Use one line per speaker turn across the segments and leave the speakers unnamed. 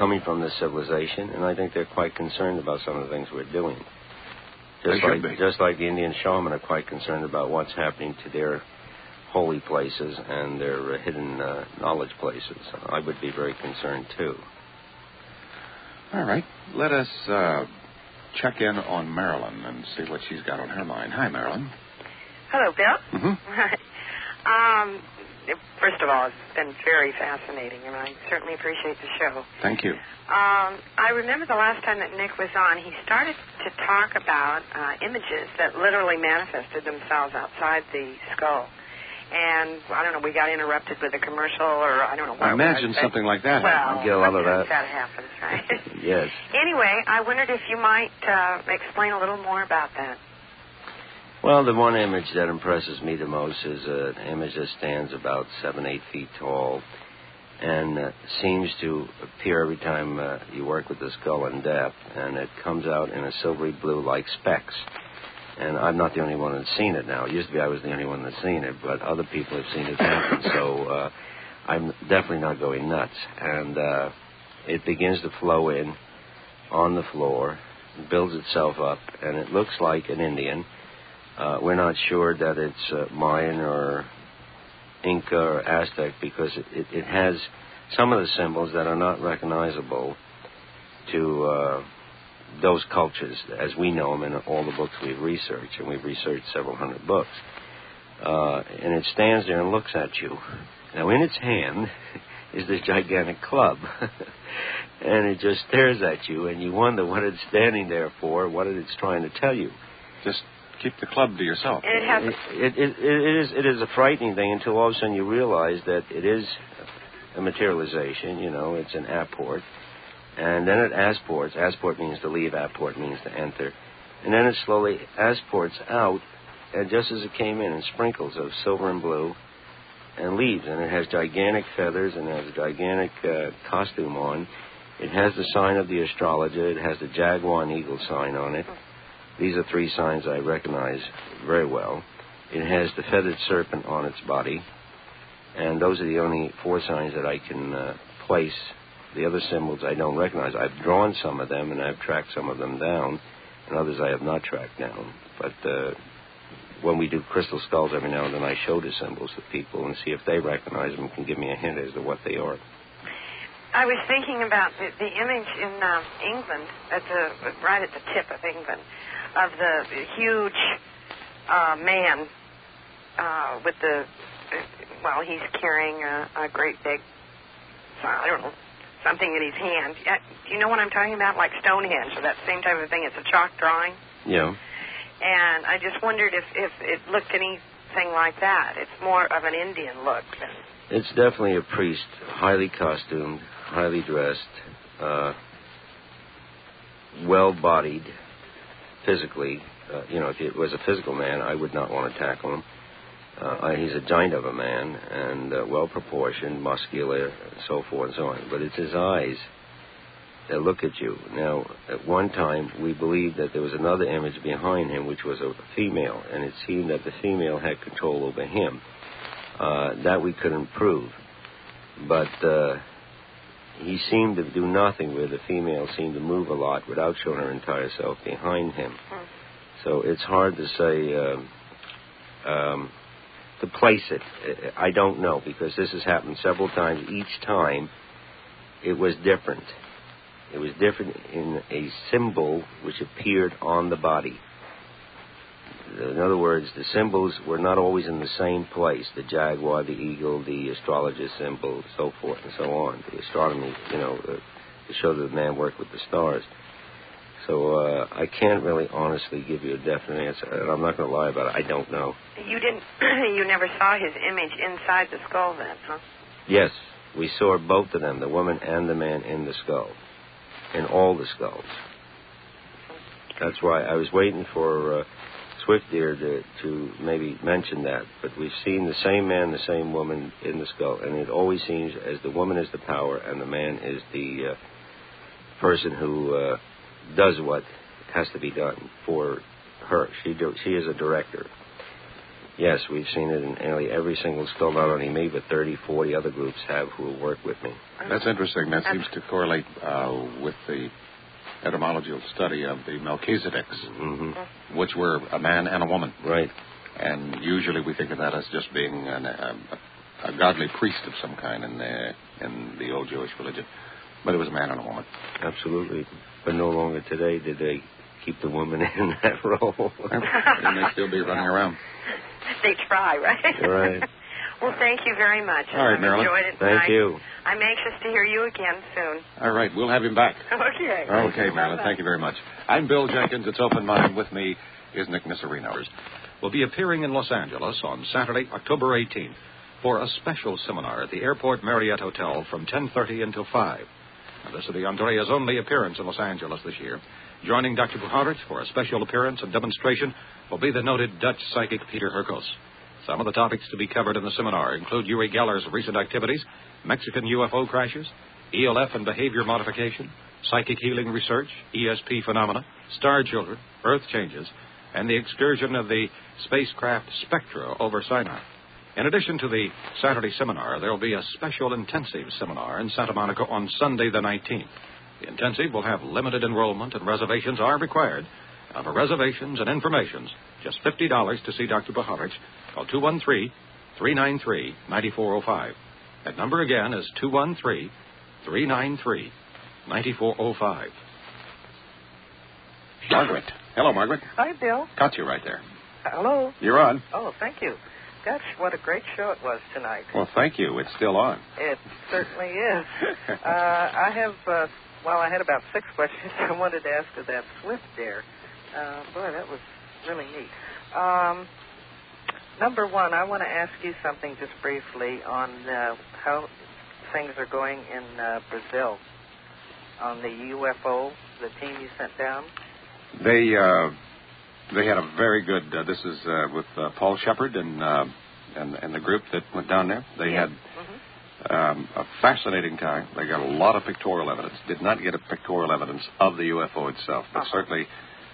coming from this civilization, and I think they're quite concerned about some of the things we're doing. Just like the Indian shaman are quite concerned about what's happening to their holy places and their hidden knowledge places. I would be very concerned, too.
All right. Let us check in on Marilyn and see what she's got on her mind. Hi, Marilyn.
Hello, Bill.
Mm-hmm.
First of all, it's been very fascinating, and I certainly appreciate the show.
Thank you.
I remember the last time that Nick was on, he started to talk about images that literally manifested themselves outside the skull. And, I don't know, we got interrupted with a commercial, or I don't know what
I imagine something like that.
Well,
get a lot of that.
That happens, right?
Yes.
Anyway, I wondered if you might explain a little more about that.
Well, the one image that impresses me the most is an image that stands about 7-8 feet tall and seems to appear every time you work with the skull in depth, and it comes out in a silvery blue like specks. And I'm not the only one that's seen it now. It used to be I was the only one that's seen it, but other people have seen it happen, so I'm definitely not going nuts. And it begins to flow in on the floor, builds itself up, and it looks like an Indian. We're not sure that it's Mayan or Inca or Aztec because it has some of the symbols that are not recognizable to those cultures as we know them in all the books we've researched, and we've researched several hundred books. And it stands there and looks at you. Now, in its hand is this gigantic club, and it just stares at you, and you wonder what it's standing there for, what it's trying to tell you.
Just keep the club to yourself.
It is a frightening thing until all of a sudden you realize that it is a materialization. You know, it's an apport. And then it asports. Asport means to leave, apport means to enter. And then it slowly asports out, and just as it came in sprinkles of silver and blue, and leaves. And it has gigantic feathers, and it has a gigantic costume on. It has the sign of the astrologer. It has the jaguar and eagle sign on it. These are three signs I recognize very well. It has the feathered serpent on its body. And those are the only four signs that I can place. The other symbols I don't recognize. I've drawn some of them, and I've tracked some of them down, and others I have not tracked down. But when we do crystal skulls every now and then, I show the symbols to people and see if they recognize them and can give me a hint as to what they are.
I was thinking about the image in England, right at the tip of England, of the huge man with he's carrying a great big, I don't know, something in his hand. Do you know what I'm talking about? Like Stonehenge, or that same type of thing. It's a chalk drawing.
Yeah.
And I just wondered if it looked anything like that. It's more of an Indian look than...
It's definitely a priest, highly costumed, highly dressed, well-bodied physically. If it was a physical man, I would not want to tackle him. He's a giant of a man and well-proportioned, muscular, and so forth and so on. But it's his eyes that look at you. Now, at one time, we believed that there was another image behind him, which was a female, and it seemed that the female had control over him. That we couldn't prove. But he seemed to do nothing where the female seemed to move a lot without showing her entire self behind him. So it's hard to say... to place it, I don't know, because this has happened several times. Each time, it was different. It was different in a symbol which appeared on the body. In other words, the symbols were not always in the same place. The jaguar, the eagle, the astrologer symbol, so forth and so on. The astronomy, to show that the man worked with the stars. So I can't really honestly give you a definite answer, and I'm not going to lie about it. I don't know.
You never saw his image inside the skull then, huh?
Yes, we saw both of them, the woman and the man in the skull, in all the skulls. That's why I was waiting for Swift Deer to maybe mention that, but we've seen the same man, the same woman in the skull, and it always seems as the woman is the power and the man is the person who... does what has to be done for her. She is a director. Yes, we've seen it in nearly every single skull, not only me, but 30, 40 other groups have who work with me.
That's interesting. That seems to correlate with the etymological study of the Melchizedeks, which were a man and a woman.
Right.
And usually we think of that as just being a godly priest of some kind in the old Jewish religion. But it was a man and a woman.
Absolutely. But no longer today did they keep the woman in that role.
They may still be running around.
They try, right?
Right.
Well, thank you very much.
All right, Marilyn.
I've enjoyed it.
Thank you.
I'm anxious to hear you again soon.
All right, we'll have him back.
Okay.
Okay, Marilyn, thank you very much. I'm Bill Jenkins. It's Open Mind. With me is Nick Nisarino.
Will be appearing in Los Angeles on Saturday, October 18th, for a special seminar at the Airport Marriott Hotel from 10:30 until 5. Now, this will be Andrea's only appearance in Los Angeles this year. Joining Dr. Bucharich for a special appearance and demonstration will be the noted Dutch psychic Peter Herkos. Some of the topics to be covered in the seminar include Uri Geller's recent activities, Mexican UFO crashes, ELF and behavior modification, psychic healing research, ESP phenomena, star children, earth changes, and the excursion of the spacecraft Spectra over Sinai. In addition to the Saturday seminar, there will be a special intensive seminar in Santa Monica on Sunday the 19th. The intensive will have limited enrollment and reservations are required. Now, for reservations and information, just $50 to see Dr. Bucharich. Call 213-393-9405. That number again is 213-393-9405.
Margaret. Hello, Margaret.
Hi, Bill.
Got you right there.
Hello.
You're on.
Oh, thank you. Gosh, what a great show it was tonight.
Well, thank you. It's still on.
It certainly is. I had about 6 questions I wanted to ask of that Swift Dare. Boy, that was really neat. Number one, I want to ask you something just briefly on how things are going in Brazil on the UFO, the team you sent down.
They had a very good. This is with Paul Shepard and the group that went down there. They had a fascinating time. They got a lot of pictorial evidence. Did not get a pictorial evidence of the UFO itself, but certainly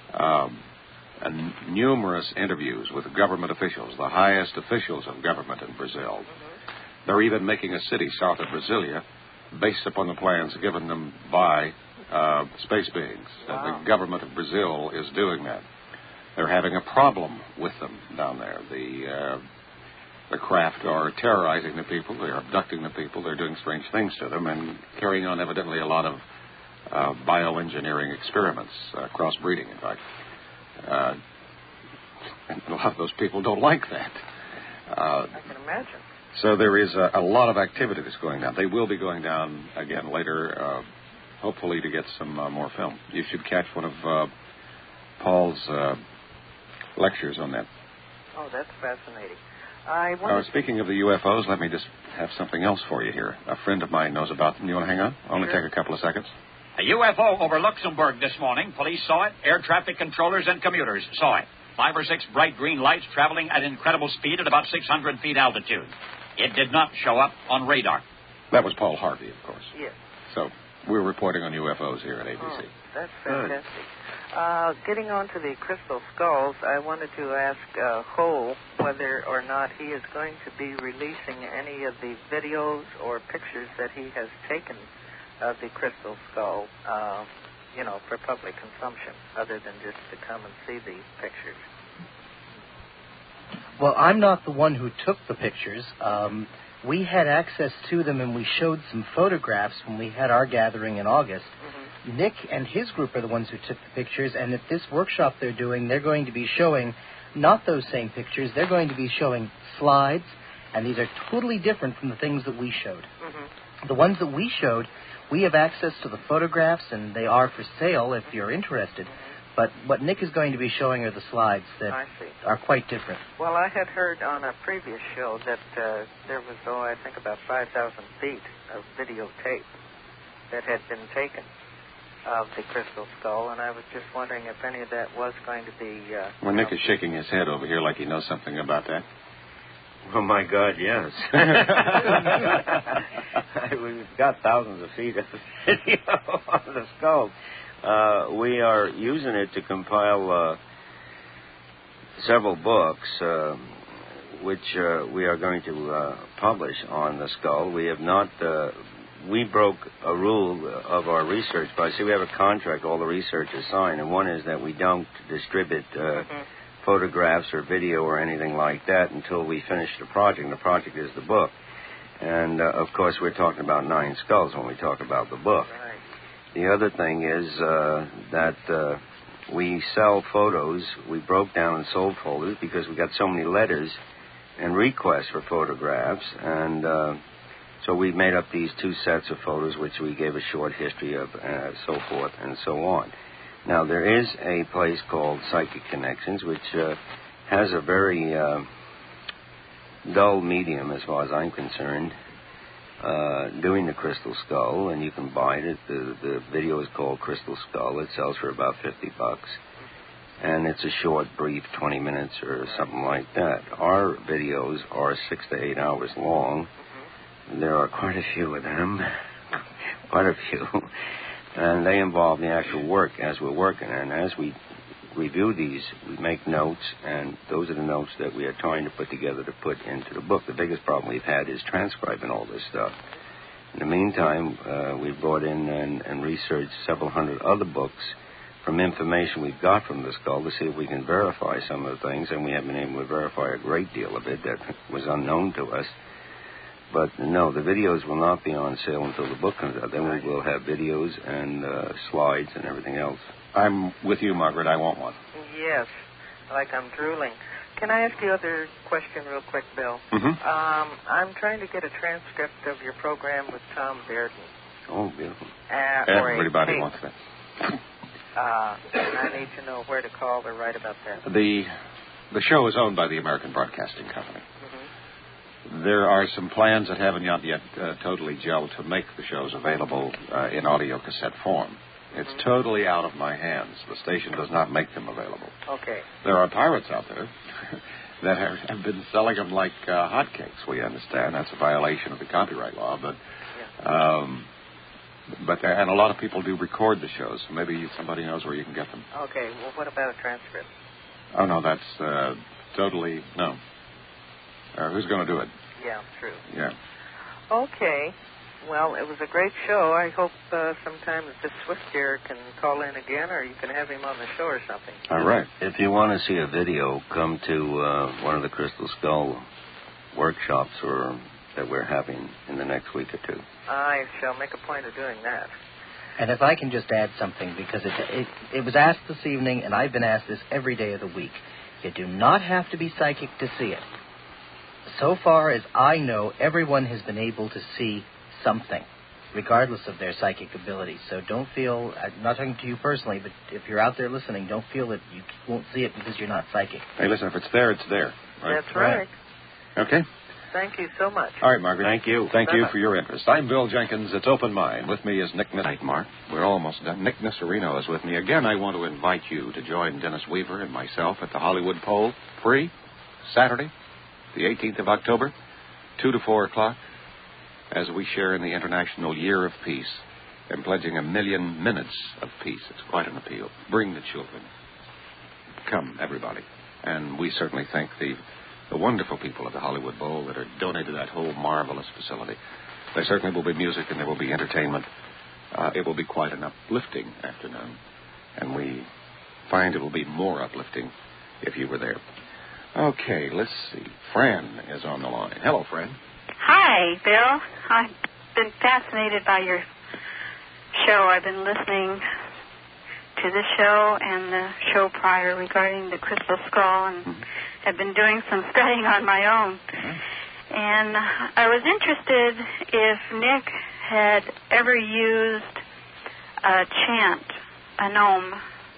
numerous interviews with government officials, the highest officials of government in Brazil. They're even making a city south of Brasilia based upon the plans given them by space beings.
Wow.
The government of Brazil is doing that. They're having a problem with them down there. The craft are terrorizing the people. They're abducting the people. They're doing strange things to them and carrying on evidently a lot of bioengineering experiments, crossbreeding, in fact. And a lot of those people don't like that.
I can imagine.
So there is a lot of activity that's going down. They will be going down again later, hopefully to get some more film. You should catch one of Paul's lectures on that.
Oh, that's fascinating.
Speaking of the UFOs, let me just have something else for you here. A friend of mine knows about them. You want to hang on? Only take a couple of seconds.
A UFO over Luxembourg this morning. Police saw it. Air traffic controllers and commuters saw it. 5 or 6 bright green lights traveling at incredible speed at about 600 feet altitude. It did not show up on radar.
That was Paul Harvey, of course.
Yes.
So we're reporting on UFOs here at ABC.
Oh, that's fantastic. Getting on to the crystal skulls, I wanted to ask Ho whether or not he is going to be releasing any of the videos or pictures that he has taken of the crystal skull, for public consumption, other than just to come and see the pictures.
Well, I'm not the one who took the pictures. We had access to them, and we showed some photographs when we had our gathering in August. Nick and his group are the ones who took the pictures, and at this workshop they're doing, they're going to be showing not those same pictures. They're going to be showing slides, and these are totally different from the things that we showed. The ones that we showed, we have access to the photographs, and they are for sale if you're interested. But what Nick is going to be showing are the slides that are quite different.
Well, I had heard on a previous show that there was, I think about 5,000 feet of videotape that had been taken of the crystal skull, and I was just wondering if any of that was going to be...
Well, Nick is shaking his head over here like he knows something about that.
Oh, my God, yes. We've got thousands of feet of video on the skull. We are using it to compile several books. which we are going to publish on the skull, we have not. We broke a rule of our research. But see, we have a contract. All the research is signed, and one is that we don't distribute photographs or video or anything like that until we finish the project. And the project is the book. And, of course, we're talking about 9 skulls when we talk about the book.
Right.
The other thing is that we sell photos. We broke down and sold photos because we got so many letters and requests for photographs. And so we made up these 2 sets of photos, which we gave a short history of, so forth and so on. Now, there is a place called Psychic Connections, which has a very dull medium, as far as I'm concerned, doing the Crystal Skull, and you can buy it. The video is called Crystal Skull. It sells for about $50, and it's a short, brief, 20 minutes or something like that. Our videos are 6 to 8 hours long. There are quite a few of them, quite a few, and they involve the actual work as we're working. And as we review these, we make notes, and those are the notes that we are trying to put together to put into the book. The biggest problem we've had is transcribing all this stuff. In the meantime, we've brought in and researched several hundred other books from information we've got from the skull to see if we can verify some of the things, and we have been able to verify a great deal of it that was unknown to us. But no, the videos will not be on sale until the book comes out. Then we will have videos and slides and everything else.
I'm with you, Margaret. I want one.
Yes, like I'm drooling. Can I ask you another question real quick, Bill?
Mm-hmm.
I'm trying to get a transcript of your program with Tom Bearden.
Oh, beautiful.
Everybody wants that.
And I need to know where to call or write about that.
The show is owned by the American Broadcasting Company. There are some plans that haven't yet totally gelled to make the shows available in audio cassette form. It's totally out of my hands. The station does not make them available.
Okay.
There are pirates out there that have been selling them like hotcakes, we understand. That's a violation of the copyright law. But and a lot of people do record the shows. So maybe somebody knows where you can get them.
Okay. Well, what about a transcript?
Oh, no, that's totally... No. Who's going to do it?
Yeah, true.
Yeah.
Okay. Well, it was a great show. I hope sometime that Swift-Gear can call in again, or you can have him on the show or something.
All right.
If you want to see a video, come to one of the Crystal Skull workshops that we're having in the next week or 2.
I shall make a point of doing that.
And if I can just add something, because it was asked this evening, and I've been asked this every day of the week. You do not have to be psychic to see it. So far as I know, everyone has been able to see something, regardless of their psychic abilities. So don't feel, I'm not talking to you personally, but if you're out there listening, don't feel that you won't see it because you're not psychic.
Hey, listen, if it's there, it's there. Right?
That's right.
Okay.
Thank you so much.
All right, Margaret.
Thank you.
Thank you for your interest. I'm Bill Jenkins. It's Open Mind. With me is Nick Mark. We're almost done. Nick Nisarino is with me. Again, I want to invite you to join Dennis Weaver and myself at the Hollywood Pole, free, Saturday, the 18th of October, 2 to 4 o'clock, as we share in the International Year of Peace and pledging 1 million minutes of peace. It's quite an appeal. Bring the children. Come, everybody. And we certainly thank the wonderful people of the Hollywood Bowl that are donated that whole marvelous facility. There certainly will be music and there will be entertainment. It will be quite an uplifting afternoon. And we find it will be more uplifting if you were there. Okay, let's see. Fran is on the line. Hello, Fran.
Hi, Bill. I've been fascinated by your show. I've been listening to the show and the show prior regarding the Crystal Skull, and have been doing some studying on my own. And I was interested if Nick had ever used a chant, a gnome,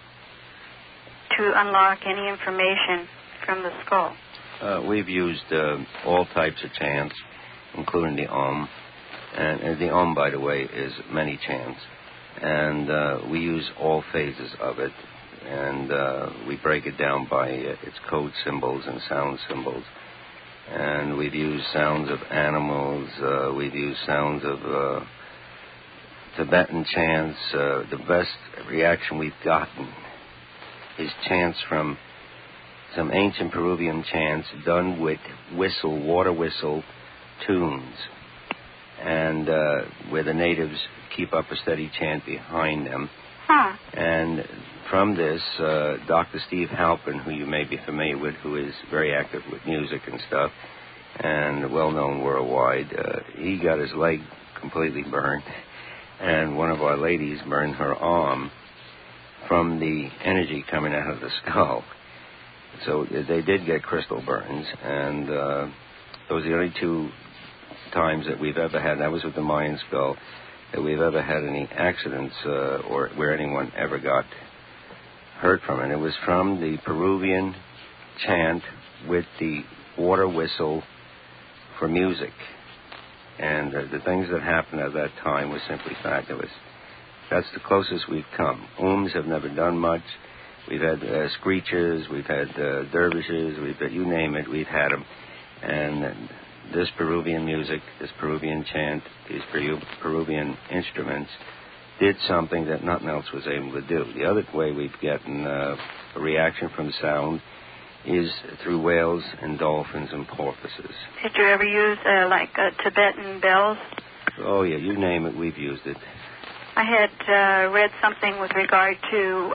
to unlock any information from the skull.
We've used all types of chants, including the Om. And the Om, by the way, is many chants. And we use all phases of it. And we break it down by its code symbols and sound symbols. And we've used sounds of animals. We've used sounds of Tibetan chants. The best reaction we've gotten is chants from some ancient Peruvian chants done with water whistle tunes, and where the natives keep up a steady chant behind them.
Huh.
And from this, Dr. Steve Halpin, who you may be familiar with, who is very active with music and stuff, and well-known worldwide, he got his leg completely burned, and one of our ladies burned her arm from the energy coming out of the skull. So they did get crystal burns, and those are the only 2 times that we've ever had, that was with the Mayan skull, that we've ever had any accidents or where anyone ever got hurt from it. It was from the Peruvian chant with the water whistle for music. And the things that happened at that time were simply fabulous. That's the closest we've come. Have never done much. We've had screechers, we've had dervishes, we've had, you name it, we've had them. And this Peruvian music, this Peruvian chant, these Peruvian instruments did something that nothing else was able to do. The other way we've gotten a reaction from sound is through whales and dolphins and porpoises.
Did you ever use, Tibetan bells?
Oh, yeah, you name it, we've used it.
I had read something with regard to,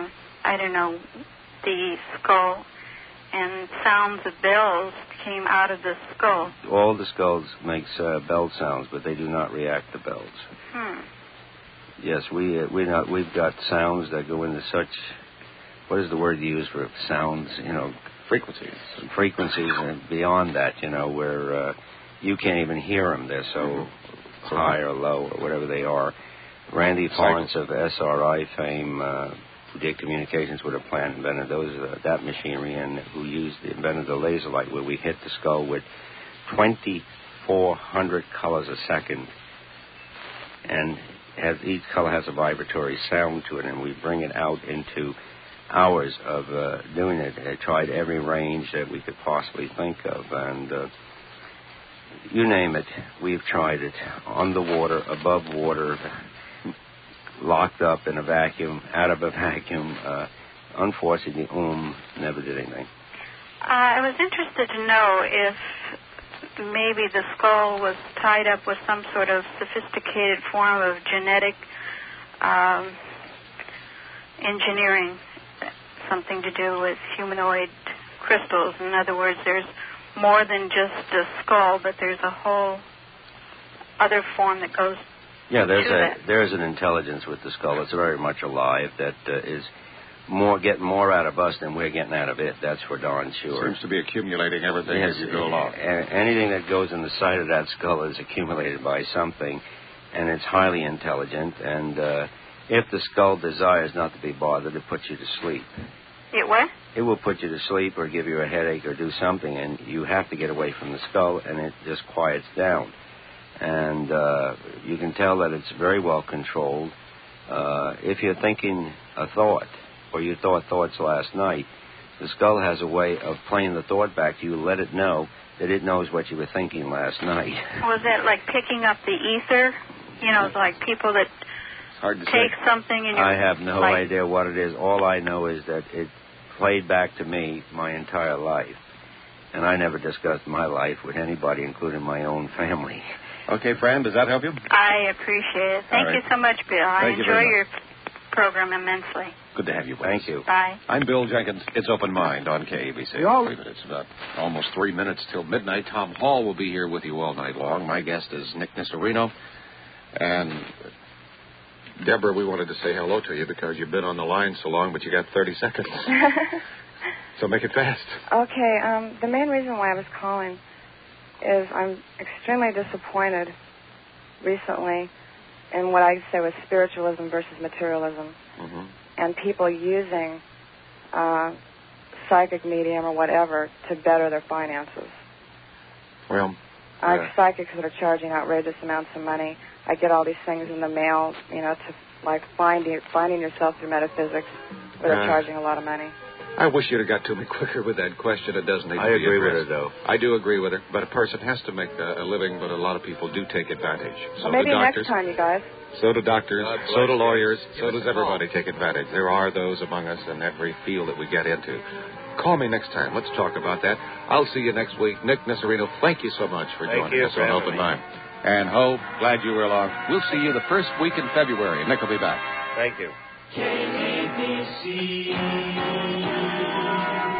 the skull, and sounds of bells came out of the skull.
All the skulls makes bell sounds, but they do not react to bells. Yes, we've got sounds that go into such, what is the word you use for sounds,
frequencies.
Frequencies and beyond that, where you can't even hear them. They're so high or low or whatever they are. Randy Florence of SRI fame, who did communications with a plant, invented that machinery, and who invented the laser light, where we hit the skull with 2,400 colors a second, and each color has a vibratory sound to it, and we bring it out into hours of doing it. I tried every range that we could possibly think of, and you name it, we've tried it. Underwater, above water, locked up in a vacuum, out of a vacuum. Unfortunately, never did anything.
I was interested to know if maybe the skull was tied up with some sort of sophisticated form of genetic engineering, something to do with humanoid crystals. In other words, there's more than just a skull, but there's a whole other form that goes.
Yeah, there's an intelligence with the skull. It's very much alive that is getting more out of us than we're getting out of it. That's for darn sure.
Seems to be accumulating everything as you go along.
Anything that goes in the side of that skull is accumulated by something, and it's highly intelligent. And if the skull desires not to be bothered, it puts you to sleep.
It what?
It will put you to sleep or give you a headache or do something, and you have to get away from the skull, and it just quiets down. And you can tell that it's very well controlled. If you're thinking a thought, or you thought thoughts last night, the skull has a way of playing the thought back to you, let it know that it knows what you were thinking last night.
Was that like picking up the ether? Like people that take something and
I have no idea what it is. All I know is that it played back to me my entire life. And I never discussed my life with anybody, including my own family.
Okay, Fran, does that help you?
I appreciate it. Thank you so much, Bill. I enjoy your program immensely.
Good to have you with us.
Thank you.
Bye.
I'm Bill Jenkins. It's Open Mind on KABC. It's about almost 3 minutes till midnight. Tom Hall will be here with you all night long. My guest is Nick Nicerino. And, Deborah, we wanted to say hello to you because you've been on the line so long, but you got 30 seconds. So make it fast.
Okay. The main reason why I was calling is I'm extremely disappointed recently in what I say was spiritualism versus materialism.
Mm-hmm.
And people using psychic medium or whatever to better their finances.
Well,
I have psychics that are charging outrageous amounts of money. I get all these things in the mail, to like finding yourself through metaphysics, where they're charging a lot of money.
I wish you'd have got to me quicker with that question. It doesn't need to be
I agree
addressed.
with her, though.
I do agree with her. But a person has to make a living, but a lot of people do take advantage. So
well, maybe
do doctors.
next time, you guys.
So do doctors. So do lawyers. So does everybody take advantage. There are those among us in every field that we get into.
Call me next time. Let's talk about that. I'll see you next week. Nick Nesserino, thank you so much for joining us on Open Mind.
And Ho, glad you were along. We'll see you the first week in February. Nick will be back.
Thank you.
KABC.